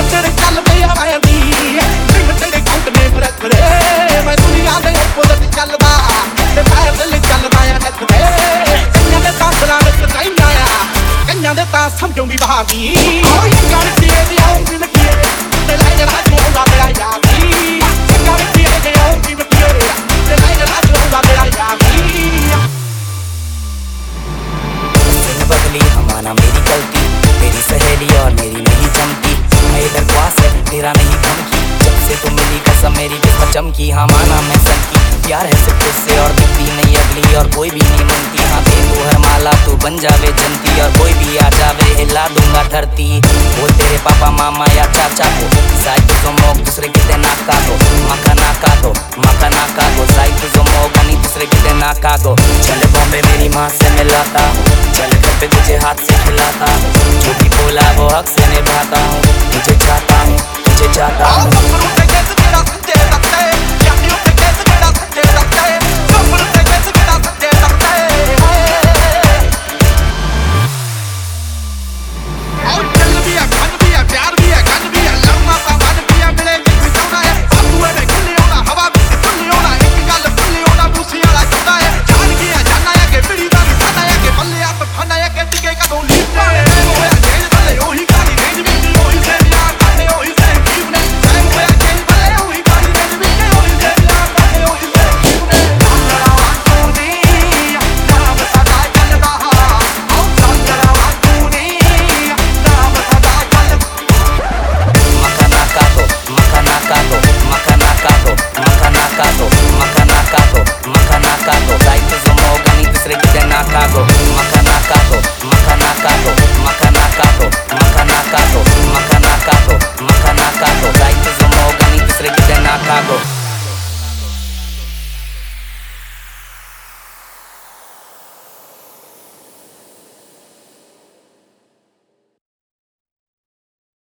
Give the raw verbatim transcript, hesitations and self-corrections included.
तेरे चलदे आ रैंदी दिन तेरे घुटने रखदे मैं दुनिया दे उलट चलदा ते पैर दिल चलदा आ रखदे कन्यां दे तां सलाम कटाइयां आ कन्यां दे तां समझों दी बहादी ओए गण किए दी आओ भी लगिए ते लाइन राज होंदा तेरा यादी गण किए दी आओ भी लगिए ते लाइन राज होंदा तेरा यादी बदली हमारा मेरी गलती तेरी सहेली और मेरी नहीं जमती मैं इधर क्वास है तेरा नहीं धमकी जब से तुम मिली कसम मेरी किस्मत चमकी हाँ माना मैं सनकी प्यार है सिर्फ तुझसे और दिखती नहीं अगली और कोई भी नहीं मनती हाँ दे तू हर माला तू बन जावे जनती और कोई भी आ जावे हिला दूंगा धरती बोल तेरे पापा मामा या चाचा को साई तुझो मोग दूसरे किते नाका दो मका नाका दो मका नाका दो साई तुझो मोग नहीं दूसरे किते नाका दो चल बॉम्बे मेरी माँ से मिलाता हूँ चल घर पे तुझे हाथ से खिलाता हूँ जो भी बोला वो हक से निभाता हूँ